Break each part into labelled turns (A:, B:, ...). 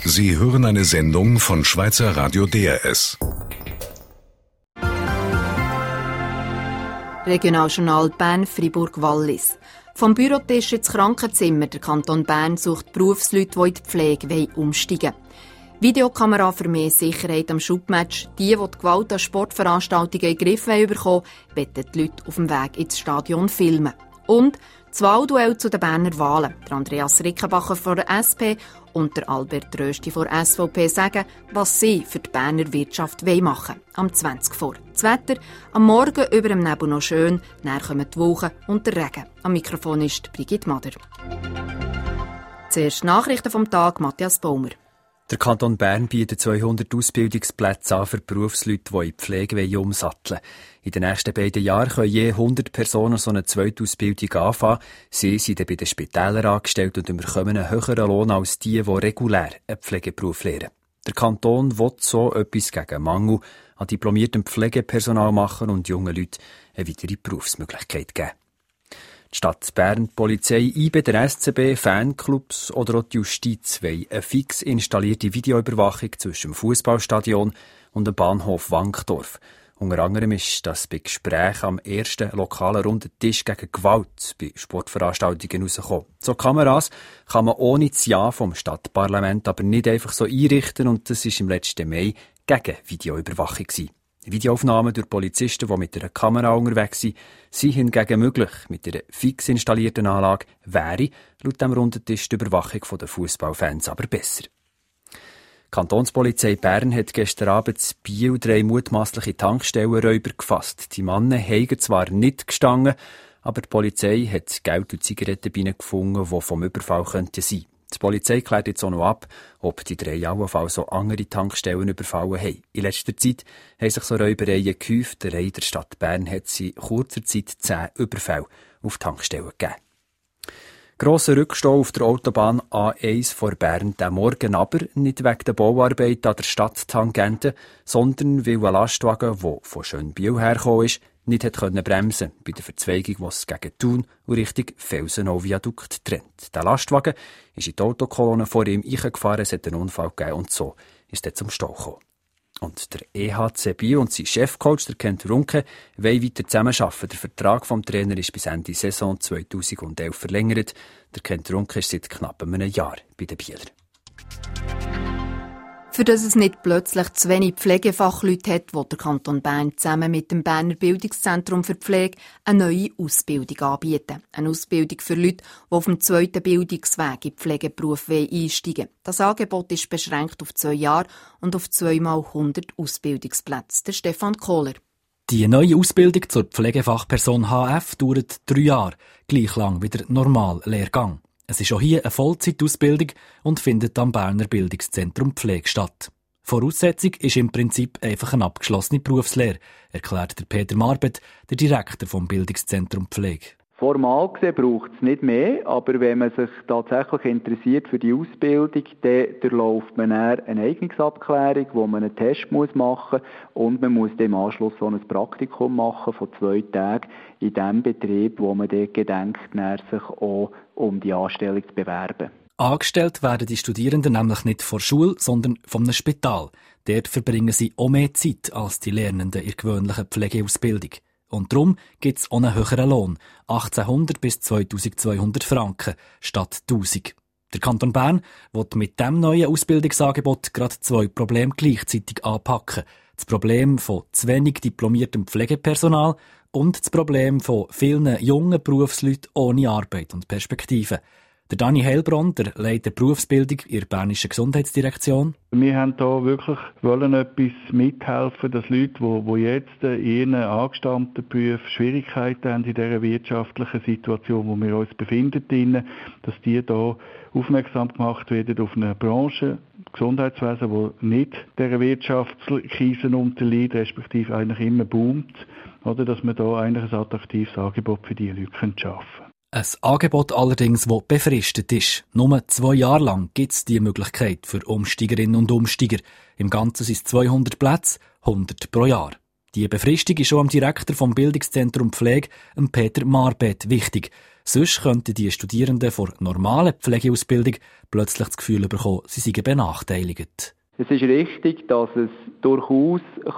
A: Sie hören eine Sendung von Schweizer Radio DRS.
B: Regionaljournal Bern, Fribourg-Wallis. Vom Bürotisch ins Krankenzimmer. Der Kanton Bern sucht Berufsleute, die in die Pflege umsteigen wollen. Videokamera für mehr Sicherheit am Schubmatch. Die Gewalt an Sportveranstaltungen in den Griff bekommen wollen, wollen die Leute auf dem Weg ins Stadion filmen. Und das Wahlduell zu den Berner Wahlen. Der Andreas Rickenbacher von der SP und der Albert Rösti von der SVP sagen, was sie für die Berner Wirtschaft machen wollen. Am 20 vor. Das Wetter am Morgen über dem Nebel noch schön, dann kommen die Wolken und der Regen. Am Mikrofon ist Brigitte Mader. Zuerst Nachrichten vom Tag, Matthias Baumer.
C: Der Kanton Bern bietet 200 Ausbildungsplätze an für Berufsleute, die in die Pflege umsatteln wollen. In den nächsten beiden Jahren können je 100 Personen so eine Zweitausbildung anfangen. Sie sind dann bei den Spitälern angestellt und bekommen einen höheren Lohn als die regulär einen Pflegeberuf lernen. Der Kanton will so etwas gegen Mangel an diplomiertem Pflegepersonal machen und jungen Leuten eine weitere Berufsmöglichkeit geben. Die Stadt Bern, die Polizei, IBE, der SCB, Fanclubs oder auch die Justiz wollen eine fix installierte Videoüberwachung zwischen dem Fußballstadion und dem Bahnhof Wankdorf. Unter anderem ist das bei Gesprächen am ersten lokalen runden Tisch gegen Gewalt bei Sportveranstaltungen herausgekommen. So Kameras kann man ohne das Ja vom Stadtparlament aber nicht einfach so einrichten und das war im letzten Mai gegen Videoüberwachung gewesen. Videoaufnahmen durch Polizisten, die mit einer Kamera unterwegs sind hingegen möglich. Mit einer fix installierten Anlage wäre laut dem runden Tisch die Überwachung der Fußballfans aber besser. Die Kantonspolizei Bern hat gestern Abend in Biel 3 mutmaßliche Tankstellenräuber gefasst. Die Männer haben zwar nicht gestanden, aber die Polizei hat Geld und Zigarettenbinden gefunden, die vom Überfall sein könnten. Die Polizei klärt jetzt auch noch ab, ob die 3 allenfalls so andere Tankstellen überfallen haben. In letzter Zeit haben sich so Räubereien gehäuft. Der Rhein der Stadt Bern hat sie in kurzer Zeit 10 Überfälle auf Tankstellen gegeben. Grosser Rückstau auf der Autobahn A1 vor Bern, der Morgen aber nicht wegen der Bauarbeit an der Stadttangente, sondern weil ein Lastwagen, der von Schönbiel hergekommen ist, nicht hat bremsen bei der Verzweigung, die es gegen Thun und Richtung Felsenau-Viadukt trennt. Der Lastwagen ist in die Autokolonne vor ihm eingefahren, es hat einen Unfall gegeben und so ist er zum Stau gekommen. Und der EHC Biel und sein Chefcoach, der Kent Runke, wollen weiter zusammenarbeiten. Der Vertrag vom Trainer ist bis Ende Saison 2011 verlängert. Der Kent Runke ist seit knapp einem Jahr bei den Bieler.
B: Für das es nicht plötzlich zu wenig Pflegefachleute hat, will der Kanton Bern zusammen mit dem Berner Bildungszentrum für Pflege eine neue Ausbildung anbieten. Eine Ausbildung für Leute, die auf dem 2. Bildungsweg in den Pflegeberuf einsteigen wollen. Das Angebot ist beschränkt auf 2 Jahre und auf 2x100 Ausbildungsplätze. Der Stefan Kohler.
D: Die neue Ausbildung zur Pflegefachperson HF dauert 3 Jahre, gleich lang wie der Normallehrgang. Es ist auch hier eine Vollzeitausbildung und findet am Berner Bildungszentrum Pflege statt. Voraussetzung ist im Prinzip einfach eine abgeschlossene Berufslehre, erklärt der Peter Marbet, der Direktor vom Bildungszentrum Pflege.
E: Formal gesehen braucht es nicht mehr, aber wenn man sich tatsächlich interessiert für die Ausbildung, dann durchläuft man eine Eignungsabklärung, wo man einen Test machen muss und man muss dann im Anschluss so ein Praktikum machen von 2 Tagen in dem Betrieb, wo man dann gedenkt, sich auch um die Anstellung zu bewerben.
D: Angestellt werden die Studierenden nämlich nicht von der Schule, sondern von einem Spital. Dort verbringen sie auch mehr Zeit als die Lernenden in der gewöhnlichen Pflegeausbildung. Und darum gibt es auch einen höheren Lohn, 1800 bis 2200 Franken statt 1000. Der Kanton Bern will mit diesem neuen Ausbildungsangebot gerade 2 Probleme gleichzeitig anpacken. Das Problem von zu wenig diplomiertem Pflegepersonal und das Problem von vielen jungen Berufsleuten ohne Arbeit und Perspektive. Der Dani Heilbronn, der leitet Berufsbildung in der Bernischen Gesundheitsdirektion.
F: Wir haben hier wirklich etwas mithelfen, dass Leute, die jetzt in ihren angestammten Berufen Schwierigkeiten haben in dieser wirtschaftlichen Situation, wo wir uns befinden, dass die hier aufmerksam gemacht werden auf eine Branche, Gesundheitswesen, die nicht dieser Wirtschaftskrise unterliegt, respektive eigentlich immer boomt, oder dass wir hier eigentlich ein attraktives Angebot für diese Leute schaffen können.
D: Ein Angebot allerdings, das befristet ist. Nur 2 Jahre lang gibt es die Möglichkeit für Umsteigerinnen und Umsteiger. Im Ganzen sind es 200 Plätze, 100 pro Jahr. Die Befristung ist schon am Direktor vom Bildungszentrum Pflege, Peter Marbet, wichtig. Sonst könnten die Studierenden vor normaler Pflegeausbildung plötzlich das Gefühl bekommen, sie seien benachteiligt.
E: Es ist richtig, dass es durchaus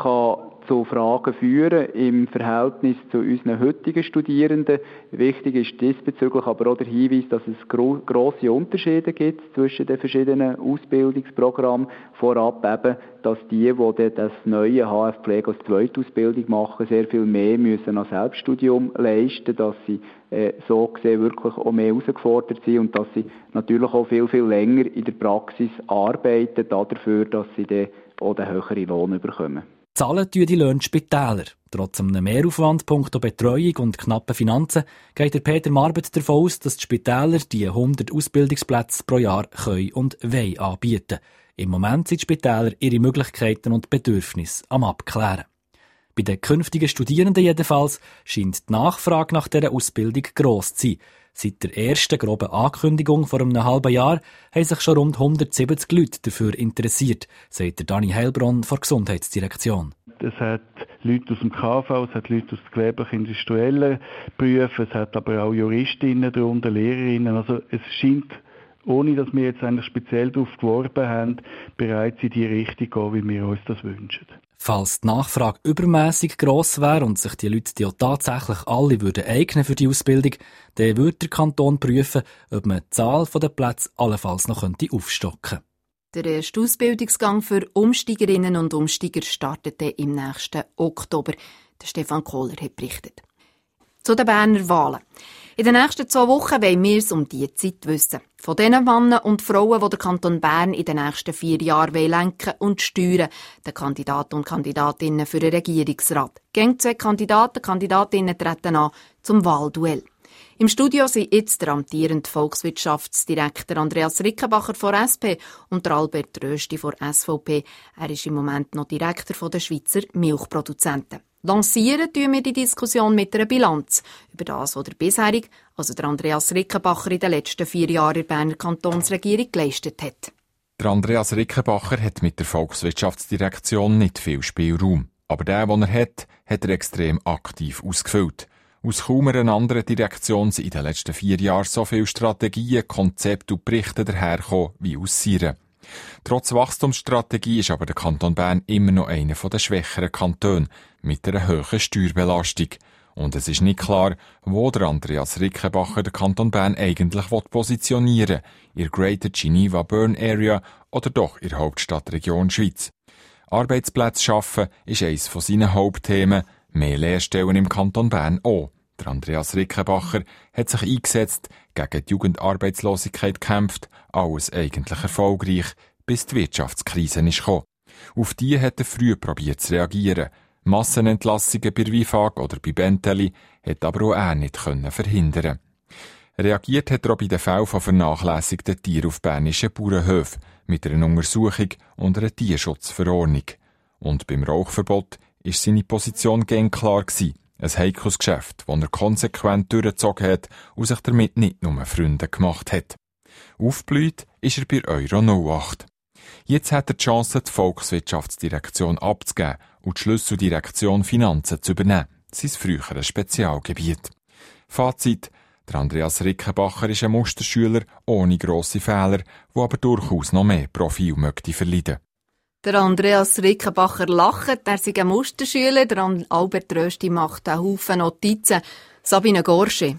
E: zu Fragen führen im Verhältnis zu unseren heutigen Studierenden. Wichtig ist diesbezüglich aber auch der Hinweis, dass es grosse Unterschiede gibt zwischen den verschiedenen Ausbildungsprogrammen. Vorab eben, dass die das neue HF-Pflege als Zweitausbildung machen, sehr viel mehr müssen an Selbststudium leisten, dass sie so gesehen wirklich auch mehr herausgefordert sind und dass sie natürlich auch viel, viel länger in der Praxis arbeiten, dafür, dass sie dann auch den höheren Lohn bekommen.
D: Zahlen tun die Löhne Spitäler. Trotz einem Mehraufwand punkto Betreuung und knappen Finanzen geht der Peter Marbet davon aus, dass die Spitäler die 100 Ausbildungsplätze pro Jahr können und wollen anbieten. Im Moment sind die Spitäler ihre Möglichkeiten und Bedürfnisse am Abklären. Bei den künftigen Studierenden jedenfalls scheint die Nachfrage nach dieser Ausbildung gross zu sein. Seit der ersten groben Ankündigung vor einem halben Jahr haben sich schon rund 170 Leute dafür interessiert, sagt Dani Heilbronn von der Gesundheitsdirektion.
F: Es hat Leute aus dem KV, es hat Leute aus den gewerblich-industriellen Berufen, es hat aber auch Juristinnen darunter, Lehrerinnen. Also es scheint, ohne dass wir jetzt eigentlich speziell darauf geworben haben, bereits in die Richtung gehen, wie wir uns das wünschen.
D: Falls die Nachfrage übermässig gross wäre und sich die Leute auch tatsächlich alle eignen für die Ausbildung, dann würde der Kanton prüfen, ob man die Zahl der Plätze allenfalls noch aufstocken könnte.
B: Der erste Ausbildungsgang für Umsteigerinnen und Umsteiger startet im nächsten Oktober. Der Stefan Kohler hat berichtet. Zu den Berner Wahlen. In den nächsten 2 Wochen wollen wir es um diese Zeit wissen. Von den Männern und Frauen, die der Kanton Bern in den nächsten 4 Jahren lenken und steuern, den Kandidaten und Kandidatinnen für den Regierungsrat. Gegen 2 Kandidaten und Kandidatinnen treten an zum Wahlduell. Im Studio sind jetzt der amtierende Volkswirtschaftsdirektor Andreas Rickenbacher von SP und der Albert Rösti von SVP. Er ist im Moment noch Direktor der Schweizer Milchproduzenten. Lancieren tun wir die Diskussion mit einer Bilanz über das, was der bisherig, also der Andreas Rickenbacher, in den letzten 4 Jahren in der Berner Kantonsregierung geleistet hat.
G: Der Andreas Rickenbacher hat mit der Volkswirtschaftsdirektion nicht viel Spielraum. Aber den er hat er extrem aktiv ausgefüllt. Aus kaum einer anderen Direktion sind in den letzten 4 Jahren so viele Strategien, Konzepte und Berichte dahergekommen wie aus seiner. Trotz Wachstumsstrategie ist aber der Kanton Bern immer noch einer der schwächeren Kantone mit einer hohen Steuerbelastung. Und es ist nicht klar, wo der Andreas Rickenbacher den Kanton Bern eigentlich positionieren will, in der Greater Geneva Bern Area oder doch in der Hauptstadtregion Schweiz. Arbeitsplätze schaffen ist eines von seinen Hauptthemen, mehr Lehrstellen im Kanton Bern auch. Der Andreas Rickenbacher hat sich eingesetzt, gegen die Jugendarbeitslosigkeit gekämpft, alles eigentlich erfolgreich, bis die Wirtschaftskrise ist gekommen. Auf die hat er früh probiert zu reagieren. Massenentlassungen bei Wifag oder bei Bentelli hat aber auch er nicht verhindern. Reagiert hat er auch bei den Fällen von vernachlässigten Tieren auf bernischen Bauernhöfen mit einer Untersuchung und einer Tierschutzverordnung. Und beim Rauchverbot ist seine Position gern klar gewesen. Ein heikles Geschäft, das er konsequent durchgezogen hat und sich damit nicht nur Freunde gemacht hat. Aufgeblüht ist er bei Euro 08. Jetzt hat er die Chance, die Volkswirtschaftsdirektion abzugeben und die Schlüsseldirektion Finanzen zu übernehmen, sein früheres Spezialgebiet. Fazit: Der Andreas Rickenbacher ist ein Musterschüler ohne grosse Fehler, der aber durchaus noch mehr Profil möchte verleiden.
B: Der Andreas Rickenbacher lacht, er sei ein Musterschüler, der Albert Rösti macht einen Haufen Notizen. Sabine Gorsche.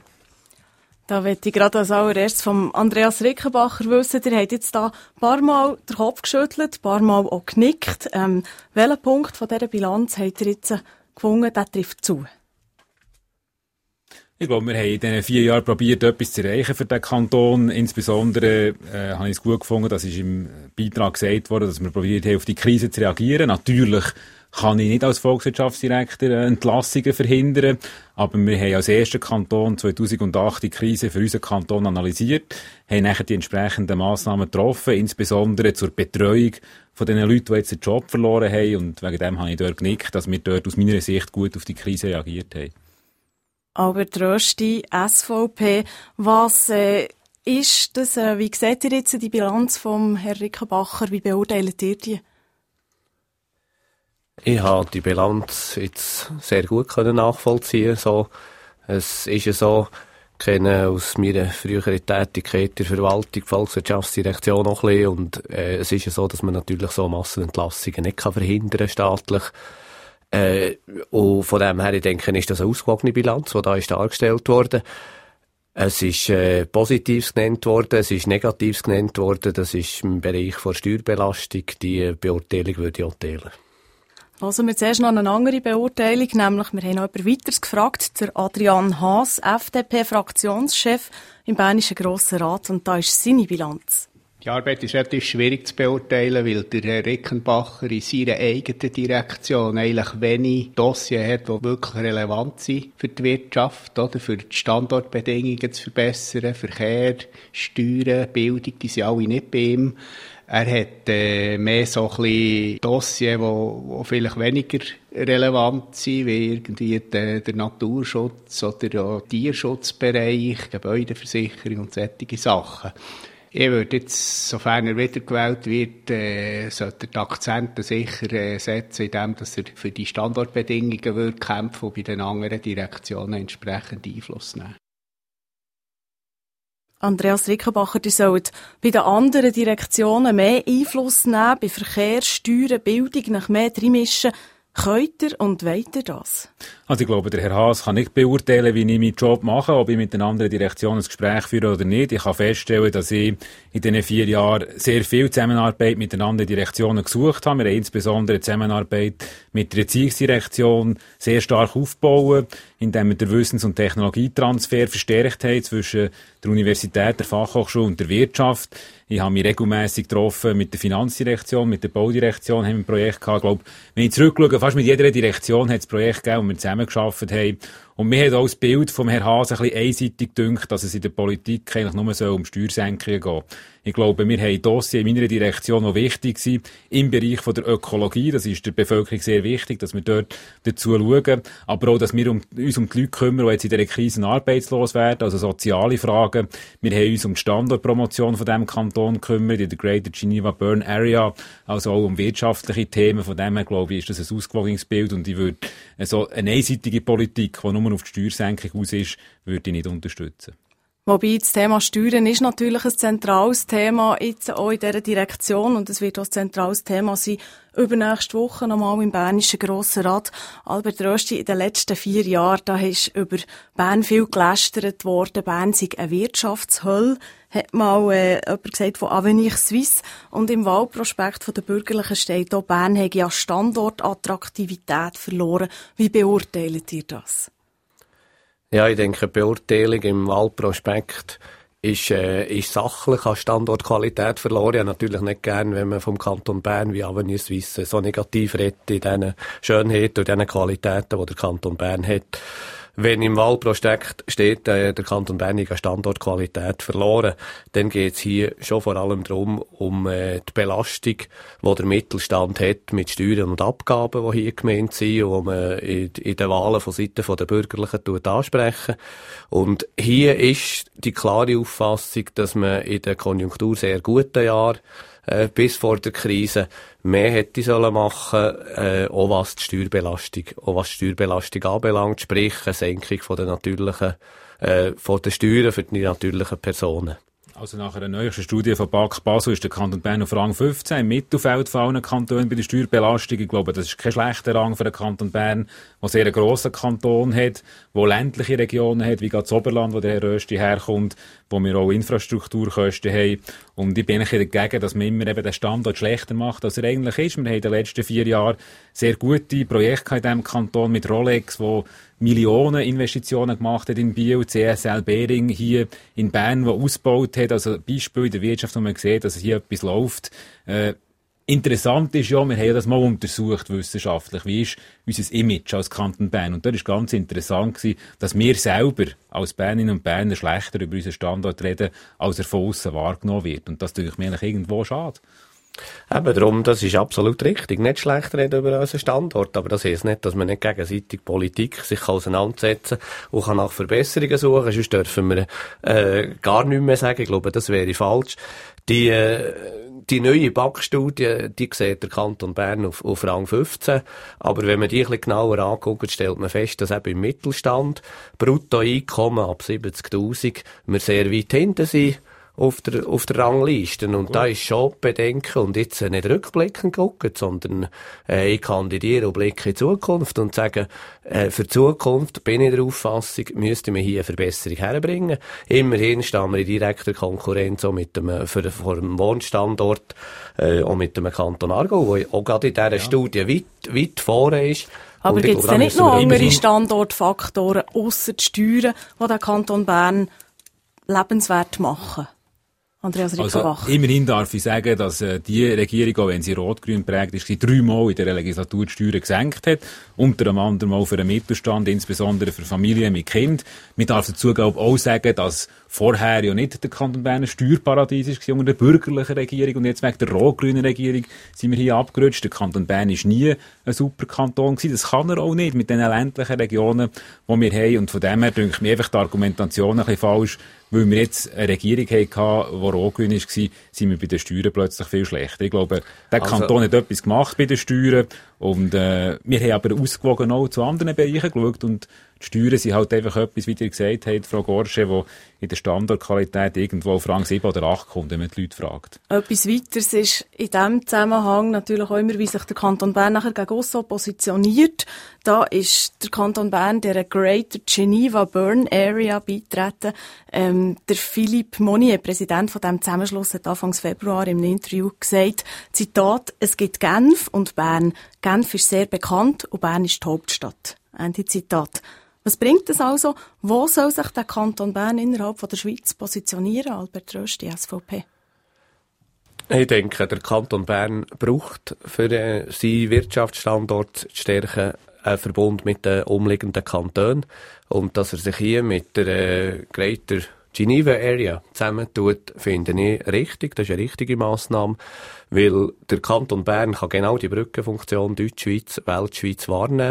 H: Da möchte ich gerade als allererstes vom Andreas Rickenbacher wissen, ihr habt jetzt da ein paar Mal den Kopf geschüttelt, ein paar Mal auch genickt. Welchen Punkt von dieser Bilanz habt ihr jetzt gefunden, der trifft zu?
I: Ich glaube, wir haben in diesen 4 Jahren probiert, etwas zu erreichen für den Kanton. Insbesondere habe ich es gut gefunden, das ist im Beitrag gesagt worden, dass wir probiert haben, auf die Krise zu reagieren. Natürlich kann ich nicht als Volkswirtschaftsdirektor Entlassungen verhindern, aber wir haben als erster Kanton 2008 die Krise für unseren Kanton analysiert, haben nachher die entsprechenden Massnahmen getroffen, insbesondere zur Betreuung von den Leuten, die jetzt den Job verloren haben. Und wegen dem habe ich dort genickt, dass wir dort aus meiner Sicht gut auf die Krise reagiert haben.
H: Albert Rösti, SVP, was ist das? Wie seht ihr jetzt die Bilanz vom Herrn Rickenbacher? Wie beurteilt ihr die?
J: Ich habe die Bilanz jetzt sehr gut nachvollziehen. So, es ist ja so, ich kenne aus meiner früheren Tätigkeit der Verwaltung, die Volkswirtschaftsdirektion noch ein bisschen. Und es ist ja so, dass man natürlich so Massenentlassungen nicht verhindern staatlich. Und von dem her, ich denke, ist das eine ausgewogene Bilanz, die da ist dargestellt worden. Es ist Positives genannt worden, es ist Negatives genannt worden. Das ist im Bereich der Steuerbelastung. Die Beurteilung würde ich auch teilen.
H: Also wir zuerst noch eine andere Beurteilung, nämlich wir haben noch jemand weiteres gefragt, der Adrian Haas, FDP-Fraktionschef im Bernischen Grossen Rat, und da ist seine Bilanz.
K: Die Arbeit ist relativ schwierig zu beurteilen, weil der Herr Rickenbacher in seiner eigenen Direktion eigentlich wenig Dossiers hat, die wirklich relevant sind für die Wirtschaft, oder für die Standortbedingungen zu verbessern, Verkehr, Steuern, Bildung, die sind alle nicht bei ihm. Er hat mehr so ein bisschen Dossiers, die vielleicht weniger relevant sind, wie irgendwie der Naturschutz oder der Tierschutzbereich, Gebäudeversicherung und solche Sachen. Ich würde jetzt, sofern er wiedergewählt wird, sollte die Akzente sicher setzen, indem dass er für die Standortbedingungen würde kämpfen und bei den anderen Direktionen entsprechend Einfluss nehmen.
H: Andreas Rickenbacher, die sollen bei den anderen Direktionen mehr Einfluss nehmen, bei Verkehr, Steuern, Bildung, nach mehr reinmischen. Könnt ihr und wollt ihr das?
I: Also ich glaube, der Herr Haas kann nicht beurteilen, wie ich meinen Job mache, ob ich mit einer anderen Direktion ein Gespräch führe oder nicht. Ich kann feststellen, dass ich in diesen 4 Jahren sehr viel Zusammenarbeit mit den anderen Direktionen gesucht habe. Wir haben insbesondere die Zusammenarbeit mit der Erziehungsdirektion sehr stark aufgebaut, indem wir den Wissens- und Technologietransfer verstärkt haben zwischen der Universität, der Fachhochschule und der Wirtschaft. Ich habe mich regelmässig getroffen mit der Finanzdirektion, mit der Baudirektion, haben wir ein Projekt gehabt. Ich glaube, wenn ich zurückschaue, fast mit jeder Direktion hat es Projekte gegeben, wo wir zusammengearbeitet haben. Und mir hat auch das Bild vom Herrn Haas ein bisschen einseitig gedünkt, dass es in der Politik eigentlich nur um Steuersenkungen geht. Ich glaube, wir haben Dossiers in meiner Direktion, die wichtig sind, im Bereich von der Ökologie. Das ist der Bevölkerung sehr wichtig, dass wir dort dazu schauen. Aber auch, dass wir uns um die Leute kümmern, die jetzt in dieser Krise arbeitslos werden, also soziale Fragen. Wir haben uns um die Standortpromotion von diesem Kanton gekümmert, in der Greater Geneva Bern Area, also auch um wirtschaftliche Themen. Von dem her, glaube ich, ist das ein ausgewogenes Bild. Und ich würde so eine einseitige Politik, die nur auf die Steuersenkung aus ist, würde ich nicht unterstützen.
H: Wobei das Thema Steuern ist natürlich ein zentrales Thema jetzt auch in dieser Direktion, und es wird auch ein zentrales Thema sein übernächste Woche nochmal im Bernischen Grossen Rat. Albert Rösti, in den letzten 4 Jahren, da ist über Bern viel gelästert worden. Bern sei eine Wirtschaftshölle, hat mal jemand gesagt von Avenir Suisse. Und im Wahlprospekt von den Bürgerlichen steht auch, Bern hätte ja Standortattraktivität verloren. Wie beurteilt ihr das?
J: Ja, ich denke, die Beurteilung im Wahlprospekt ist sachlich an Standortqualität verloren. Ja, natürlich nicht gern, wenn man vom Kanton Bern wie Avenir Suisse so negativ redet in diesen Schönheiten und diesen Qualitäten, die der Kanton Bern hat. Wenn im Wahlprospekt steht, der Kanton Bern hat Standortqualität verloren, dann geht es hier schon vor allem darum, um die Belastung, die der Mittelstand hat mit Steuern und Abgaben, die hier gemeint sind und die man in den Wahlen von Seiten der Bürgerlichen ansprechen. Und hier ist die klare Auffassung, dass man in den Konjunktur sehr guten Jahren bis vor der Krise mehr hätte sollen machen, auch was die Steuerbelastung anbelangt, sprich eine Senkung von der von den Steuern für die natürlichen Personen.
I: Also nach einer neuesten Studie von BAK Basel ist der Kanton Bern auf Rang 15 im Mittelfeld von allen Kantonen bei der Steuerbelastung. Ich glaube, das ist kein schlechter Rang für den Kanton Bern, der sehr einen grossen Kanton hat, der ländliche Regionen hat, wie gerade das Oberland, wo der Herr Rösti herkommt, wo wir auch Infrastrukturkosten haben. Und ich bin eigentlich dagegen, dass man immer eben den Standort schlechter macht, als er eigentlich ist. Wir haben in den letzten 4 Jahren sehr gute Projekte in diesem Kanton mit Rolex, wo Millionen Investitionen gemacht hat in Biel, CSL Behring hier in Bern, wo ausgebaut hat, also Beispiel in der Wirtschaft, wo man sieht, dass hier etwas läuft. Interessant ist ja, wir haben das mal untersucht wissenschaftlich, wie ist unser Image als Kanton Bern. Und da war ganz interessant gewesen, dass wir selber als Bernerinnen und Berner schlechter über unseren Standort reden, als er von aussen wahrgenommen wird. Und das tue ich mir eigentlich irgendwo schade.
J: Eben darum, das ist absolut richtig. Nicht schlecht reden über unseren Standort, aber das heisst nicht, dass man nicht gegenseitig Politik sich auseinandersetzen und kann nach Verbesserungen suchen. Sonst dürfen wir gar nichts mehr sagen. Ich glaube, das wäre falsch. Die Die neue BAK-Studie, die sieht der Kanton Bern auf Rang 15. Aber wenn man die ein bisschen genauer anguckt, stellt man fest, dass eben im Mittelstand Bruttoeinkommen ab 70'000 wir sehr weit hinten sind auf der Rangliste. Und da ist schon bedenken und jetzt nicht rückblickend gucken, sondern ich kandidiere und blicke in die Zukunft und sage, für die Zukunft bin ich der Auffassung, müsste man hier eine Verbesserung herbringen. Immerhin stehen wir in direkter Konkurrenz auch mit dem, vor dem Wohnstandort, auch mit dem Kanton Aargau, der auch gerade in dieser Studie weit vorne ist.
H: Aber gibt es denn nicht noch andere Standortfaktoren, ausser die Steuern, die den Kanton Bern lebenswert machen? Andreas Rickenbach.
I: Also, immerhin darf ich sagen, dass die Regierung, auch wenn sie rot-grün prägt ist, 3-mal in der Legislatur die Steuern gesenkt hat. Unter anderem auch für den Mittelstand, insbesondere für Familien mit Kind. Man darf dazu, glaube ich, auch sagen, dass vorher ja nicht der Kanton Bern ein Steuerparadies war unter der bürgerlichen Regierung und jetzt wegen der rot-grünen Regierung sind wir hier abgerutscht. Der Kanton Bern war nie ein super Kanton gewesen. Das kann er auch nicht mit den ländlichen Regionen, die wir haben. Und von dem her denke ich mir einfach die Argumentation ein bisschen falsch. Weil wir jetzt eine Regierung hatten, die rot-grün war, sind wir bei den Steuern plötzlich viel schlechter. Ich glaube, der Kanton hat etwas gemacht bei den Steuern. Und wir haben aber ausgewogen auch zu anderen Bereichen geschaut. Und die Steuern sind halt einfach etwas, wie ihr gesagt habt, Frau Gorsche, wo in der Standortqualität irgendwo auf Rang 7 oder 8 kommt, wenn man die Leute fragt.
H: Etwas weiteres ist in diesem Zusammenhang natürlich auch immer, wie sich der Kanton Bern nachher gegen Osso positioniert. Da ist der Kanton Bern der Greater Geneva Bern Area beitreten. Der Philippe Monnier, Präsident von diesem Zusammenschluss, hat Anfang Februar im Interview gesagt, Zitat, es gibt Genf und Bern. Genf ist sehr bekannt und Bern ist die Hauptstadt. Ende Zitat. Was bringt es also? Wo soll sich der Kanton Bern innerhalb von der Schweiz positionieren, Albert Rösti, SVP?
J: Ich denke, der Kanton Bern braucht für seinen Wirtschaftsstandort zu stärken einen Verbund mit den umliegenden Kantonen und dass er sich hier mit der Greater Geneva Area zusammentut, finde ich richtig. Das ist eine richtige Massnahme, weil der Kanton Bern kann genau die Brückenfunktion Deutschschweiz, Weltschweiz wahrnehmen.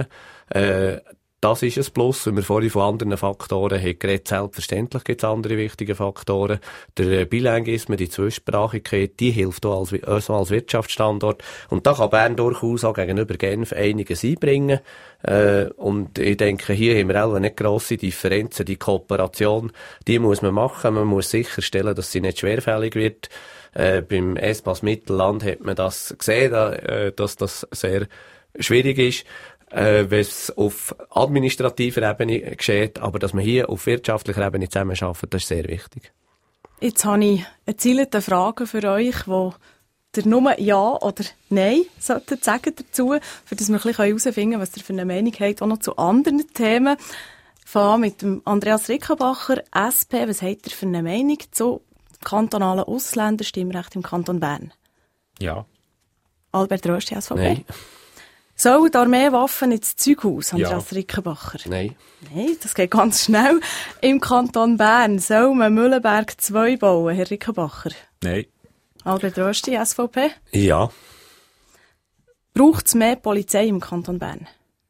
J: Das ist ein Plus, wenn wir vorhin von anderen Faktoren haben geredet. Selbstverständlich gibt es andere wichtige Faktoren. Der Bilinguismus, die Zweisprachigkeit, die hilft auch als Wirtschaftsstandort. Und da kann Bern durchaus auch gegenüber Genf einiges einbringen. Und ich denke, hier haben wir auch nicht grosse Differenzen. Die Kooperation, die muss man machen. Man muss sicherstellen, dass sie nicht schwerfällig wird. Beim Espace Mittelland hat man das gesehen, dass das sehr schwierig ist. Wenn es auf administrativer Ebene geschieht, aber dass man hier auf wirtschaftlicher Ebene zusammenarbeitet, das ist sehr wichtig.
H: Jetzt habe ich eine zielte Frage für euch, wo ihr nur Ja oder Nein solltet sagen dazu, für dass wir ein bisschen herausfinden können, was ihr für eine Meinung habt, auch noch zu anderen Themen. Ich fange mit dem Andreas Rickenbacher, SP. Was habt ihr für eine Meinung zu kantonalen Ausländerstimmrecht im Kanton Bern? Ja. Albert Rösti, SVP?
J: Nein.
H: Soll die Armee Waffen ins Zeughaus, Andreas Rickenbacher?
J: Nein.
H: Nein, das geht ganz schnell. Im Kanton Bern soll man Mühlenberg 2 bauen, Herr Rickenbacher?
I: Nein.
H: Albert Rösti, SVP?
J: Ja.
H: Braucht es mehr Polizei im Kanton Bern?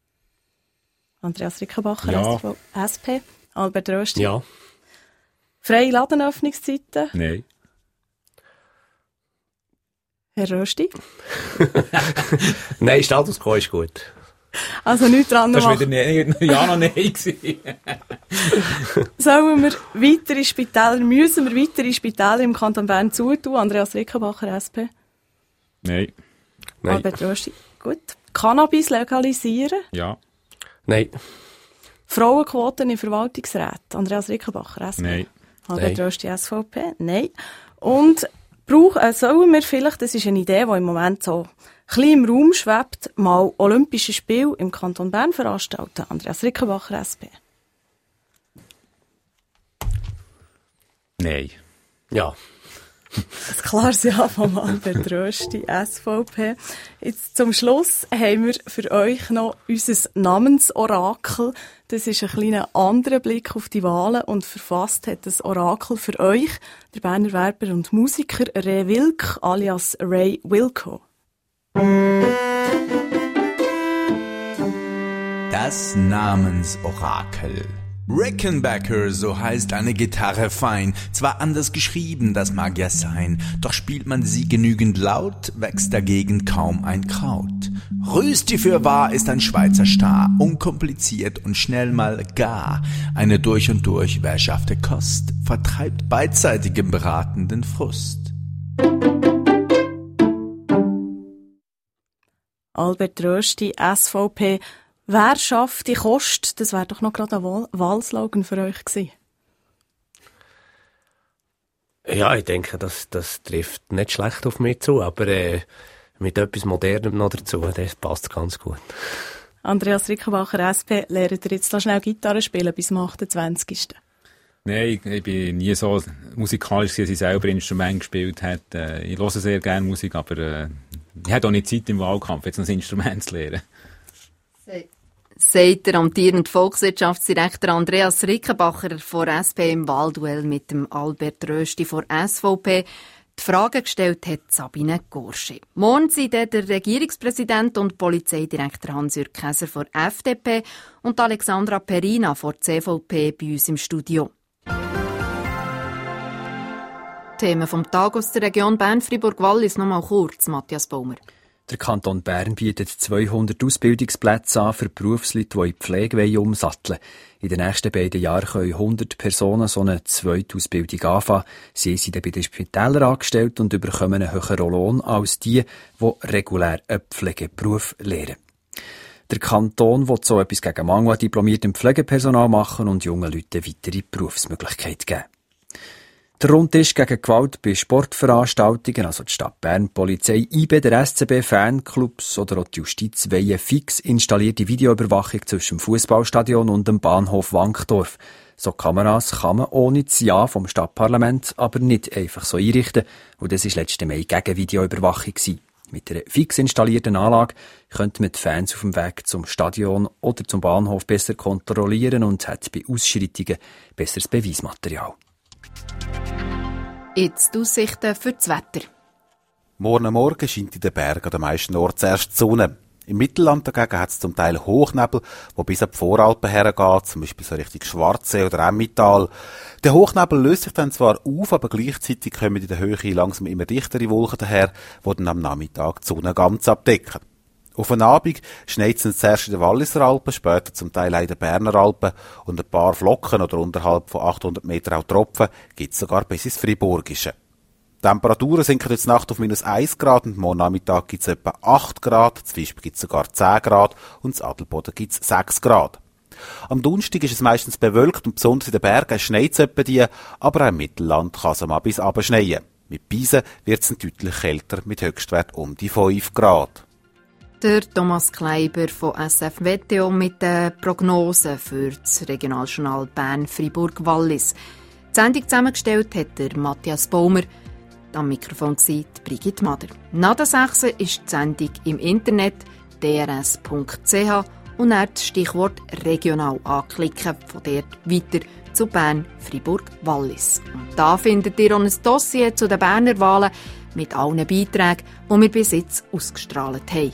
H: Andreas Rickenbacher,
I: ja.
H: SP? Albert Rösti?
J: Ja.
H: Freie Ladenöffnungszeiten?
I: Nein.
H: Herr Rösti?
J: Nein, Status quo ist gut.
H: Also nichts dran
I: machen.
H: Das
I: war wieder ja noch Nein gewesen.
H: Sollen wir weitere Spitäler, müssen wir weitere Spitäler im Kanton Bern zutun? Andreas Rickenbacher, SP?
I: Nein.
H: Albert Rösti? Gut. Cannabis legalisieren?
I: Ja.
J: Nein.
H: Frauenquoten in Verwaltungsräten? Andreas Rickenbacher, SP?
I: Nein.
H: Albert Rösti, SVP? Nein. Und sollen wir vielleicht, das ist eine Idee, die im Moment so ein bisschen im Raum schwebt, mal Olympische Spiele im Kanton Bern veranstalten? Andreas Rickenbacher, SP?
I: Nein.
J: Ja.
H: Ein klares Ja von Albert Rösti, SVP. Jetzt zum Schluss haben wir für euch noch unser Namensorakel. Das ist ein kleiner anderer Blick auf die Wahlen und verfasst hat das Orakel für euch der Berner Werber und Musiker Ray Wilk alias Ray Wilco.
L: Das Namensorakel. Rickenbacker, so heißt eine Gitarre fein, zwar anders geschrieben, das mag ja sein, doch spielt man sie genügend laut, wächst dagegen kaum ein Kraut. Rösti für wahr ist ein Schweizer Star, unkompliziert und schnell mal gar, eine durch und durch währschafte Kost, vertreibt beidseitig im beratenden Frust.
H: Albert Rösti, SVP. Wer schafft die Kost? Das wäre doch noch gerade ein Wahlslogan für euch gewesen.
J: Ja, ich denke, das trifft nicht schlecht auf mich zu, aber mit etwas Modernem noch dazu, das passt ganz gut.
H: Andreas Rickenbacher, SP, lernt ihr jetzt da schnell Gitarre spielen bis zum 28.
I: Nein, ich bin nie so musikalisch, dass ich selber Instrument gespielt habe. Ich höre sehr gerne Musik, aber ich habe auch nicht Zeit im Wahlkampf, jetzt ein Instrument zu lernen.
B: Sagt der amtierende Volkswirtschaftsdirektor Andreas Rickenbacher von SP im Wahlduell mit dem Albert Rösti von SVP. Die Frage gestellt hat Sabine Gorsche. Morgen sind der Regierungspräsident und Polizeidirektor Hans-Jürg Käser von FDP und Alexandra Perina von CVP bei uns im Studio. Themen vom Tag aus der Region Bern-Fribourg-Wallis noch mal kurz, Matthias Baumer.
C: Der Kanton Bern bietet 200 Ausbildungsplätze an für Berufsleute, die in die Pflege umsatteln wollen. In den nächsten beiden Jahren können 100 Personen so eine zweite Ausbildung anfangen. Sie sind dann bei den Spitälern angestellt und bekommen einen höheren Lohn als die regulär einen Pflegeberuf lehren. Der Kanton will so etwas gegen Mangel an diplomiertem Pflegepersonal machen und jungen Leuten eine weitere Berufsmöglichkeit geben. Der Rundtisch gegen Gewalt bei Sportveranstaltungen, also die Stadt Bern, die Polizei, IB, der SCB, Fanclubs oder auch die Justiz wollen fix installierte Videoüberwachung zwischen dem Fußballstadion und dem Bahnhof Wankdorf. So Kameras kann man ohne das Ja vom Stadtparlament aber nicht einfach so einrichten, und das war letzten Mai gegen Videoüberwachung gewesen. Mit einer fix installierten Anlage könnte man die Fans auf dem Weg zum Stadion oder zum Bahnhof besser kontrollieren und hat bei Ausschreitungen besseres Beweismaterial.
B: Jetzt die Aussichten für das Wetter.
M: Morgen scheint in den Bergen an den meisten Orten zuerst die Sonne. Im Mittelland dagegen hat es zum Teil Hochnebel, der bis an die Voralpen hergeht, zum Beispiel so Richtung Schwarzsee oder Emmental. Der Hochnebel löst sich dann zwar auf, aber gleichzeitig kommen in der Höhe langsam immer dichtere Wolken daher, die dann am Nachmittag die Sonne ganz abdecken. Auf den Abend schneit es zuerst in den Walliser Alpen, später zum Teil auch in den Berner Alpen, und ein paar Flocken oder unterhalb von 800 Metern auch Tropfen gibt es sogar bis ins Friburgische. Die Temperaturen sinken heute Nacht auf -1 Grad und morgen Nachmittag gibt es etwa 8 Grad, Zwischendurch gibt es sogar 10 Grad und in Adelboden gibt es 6 Grad. Am Donnerstag ist es meistens bewölkt und besonders in den Bergen schneit es etwa die, aber auch im Mittelland kann es mal bis runter schneien. Mit Beisen wird es deutlich kälter mit Höchstwert um die 5 Grad.
B: Der Thomas Kleiber von SFWTO mit den Prognosen für das Regionaljournal Bern-Fribourg-Wallis. Die Sendung zusammengestellt hat der Matthias Baumer. Am Mikrofon war Brigitte Mader. Nach der 6 ist die Sendung im Internet drs.ch und dann das Stichwort regional anklicken, von dort weiter zu Bern-Fribourg-Wallis. Und da findet ihr auch ein Dossier zu den Berner Wahlen mit allen Beiträgen, die wir bis jetzt ausgestrahlt haben.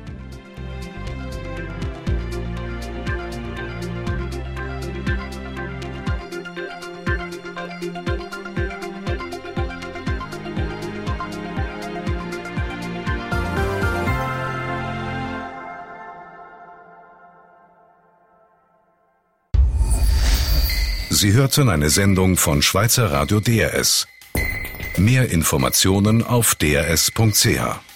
A: Sie hörten eine Sendung von Schweizer Radio DRS. Mehr Informationen auf drs.ch.